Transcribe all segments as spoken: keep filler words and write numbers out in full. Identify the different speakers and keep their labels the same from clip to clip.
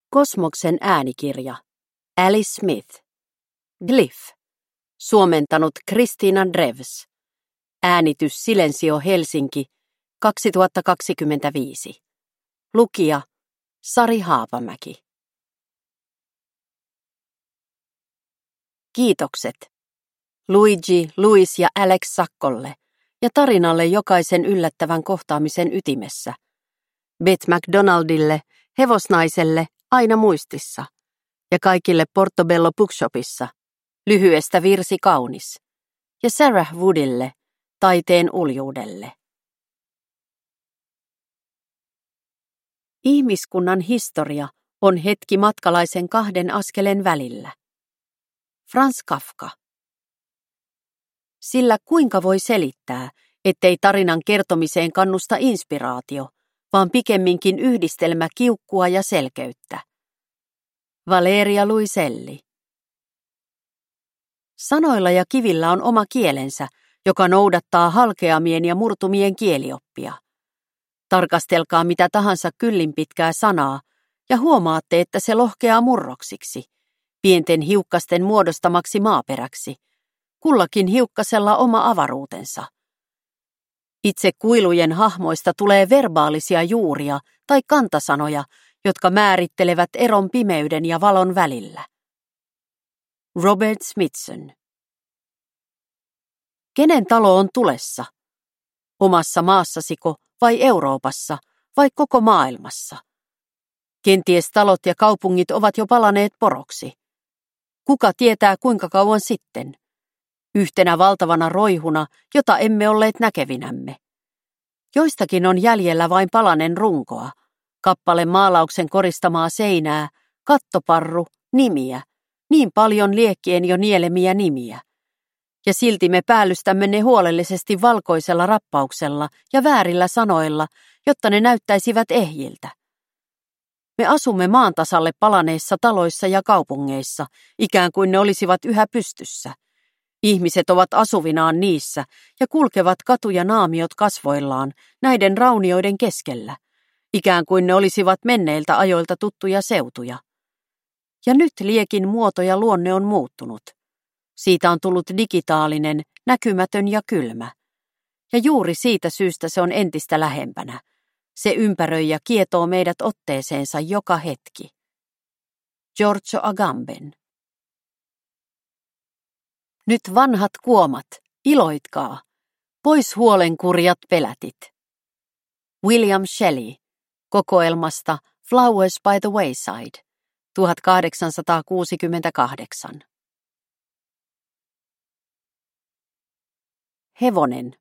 Speaker 1: Kosmoksen äänikirja. Alice Smith. Glyph. Suomentanut Kristiina Drevs. Äänitys Silensio Helsinki kaksituhattakaksikymmentäviisi. Lukija Sari Haapamäki. Kiitokset Luigi, Louis ja Alex Saccolle ja tarinalle jokaisen yllättävän kohtaamisen ytimessä. Beth McDonaldille, hevosnaiselle, aina muistissa. Ja kaikille Portobello Bookshopissa, lyhyestä virsi kaunis. Ja Sarah Woodille, taiteen uljuudelle. Ihmiskunnan historia on hetki matkalaisen kahden askelen välillä. Franz Kafka. Sillä kuinka voi selittää, ettei tarinan kertomiseen kannusta inspiraatio, vaan pikemminkin yhdistelmä kiukkua ja selkeyttä. Valeria Luiselli. Sanoilla ja kivillä on oma kielensä, joka noudattaa halkeamien ja murtumien kielioppia. Tarkastelkaa mitä tahansa kyllin pitkää sanaa ja huomaatte, että se lohkeaa murroksiksi, pienten hiukkasten muodostamaksi maaperäksi, kullakin hiukkasella oma avaruutensa. Itse kuilujen hahmoista tulee verbaalisia juuria tai kantasanoja, jotka määrittelevät eron pimeyden ja valon välillä. Robert Smithson. Kenen talo on tulessa? Omassa maassasiko vai Euroopassa vai koko maailmassa? Kenties talot ja kaupungit ovat jo palaneet poroksi. Kuka tietää kuinka kauan sitten? Yhtenä valtavana roihuna, jota emme olleet näkevinämme. Joistakin on jäljellä vain palanen runkoa, kappale maalauksen koristamaa seinää, kattoparru, nimiä, niin paljon liekkien jo nielemiä nimiä. Ja silti me päällystämme ne huolellisesti valkoisella rappauksella ja väärillä sanoilla, jotta ne näyttäisivät ehjiltä. Me asumme maan tasalle palaneissa taloissa ja kaupungeissa, ikään kuin ne olisivat yhä pystyssä. Ihmiset ovat asuvinaan niissä ja kulkevat katuja naamiot kasvoillaan näiden raunioiden keskellä, ikään kuin ne olisivat menneiltä ajoilta tuttuja seutuja. Ja nyt liekin muoto ja luonne on muuttunut. Siitä on tullut digitaalinen, näkymätön ja kylmä. Ja juuri siitä syystä se on entistä lähempänä. Se ympäröi ja kietoo meidät otteeseensa joka hetki. Giorgio Agamben. Nyt vanhat kuomat, iloitkaa. Pois huolenkurjat pelätit. William Shelley, kokoelmasta Flowers by the Wayside, tuhatkahdeksansataakuusikymmentäkahdeksan. Hevonen.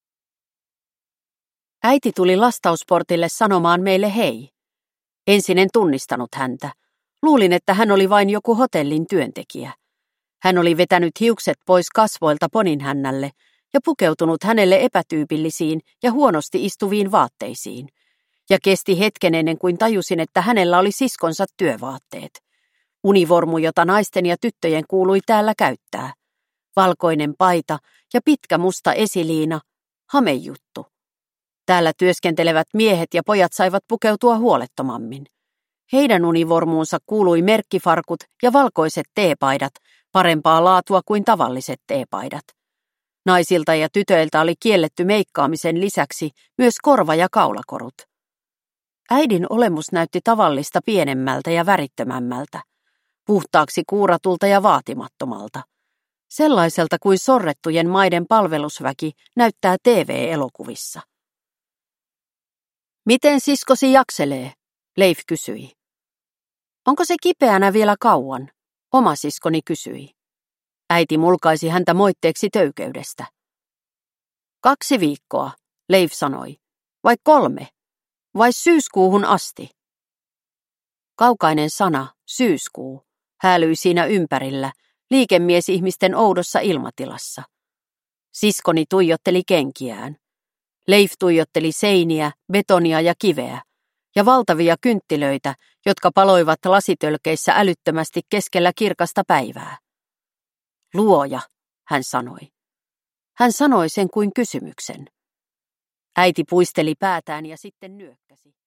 Speaker 1: Äiti tuli lastausportille sanomaan meille hei. Ensin en tunnistanut häntä. Luulin, että hän oli vain joku hotellin työntekijä. Hän oli vetänyt hiukset pois kasvoilta poninhännälle ja pukeutunut hänelle epätyypillisiin ja huonosti istuviin vaatteisiin. Ja kesti hetken ennen kuin tajusin, että hänellä oli siskonsa työvaatteet. Univormu, jota naisten ja tyttöjen kuului täällä käyttää. Valkoinen paita ja pitkä musta esiliina, hamejuttu. Täällä työskentelevät miehet ja pojat saivat pukeutua huolettomammin. Heidän univormuunsa kuului merkkifarkut ja valkoiset teepaidat, parempaa laatua kuin tavalliset teepaidat. Naisilta ja tytöiltä oli kielletty meikkaamisen lisäksi myös korva- ja kaulakorut. Äidin olemus näytti tavallista pienemmältä ja värittömämmältä, puhtaaksi kuuratulta ja vaatimattomalta. Sellaiselta kuin sorrettujen maiden palvelusväki näyttää T V-elokuvissa. Miten siskosi jakselee? Leif kysyi. Onko se kipeänä vielä kauan? Oma siskoni kysyi. Äiti mulkaisi häntä moitteeksi töykeydestä. Kaksi viikkoa, Leif sanoi. Vai kolme? Vai syyskuuhun asti? Kaukainen sana, syyskuu, häälyi siinä ympärillä, liikemiesihmisten oudossa ilmatilassa. Siskoni tuijotteli kenkiään. Leif tuijotteli seiniä, betonia ja kiveä, ja valtavia kynttilöitä, jotka paloivat lasitölkeissä älyttömästi keskellä kirkasta päivää. Luoja, hän sanoi. Hän sanoi sen kuin kysymyksen. Äiti puisteli päätään ja sitten nyökkäsi.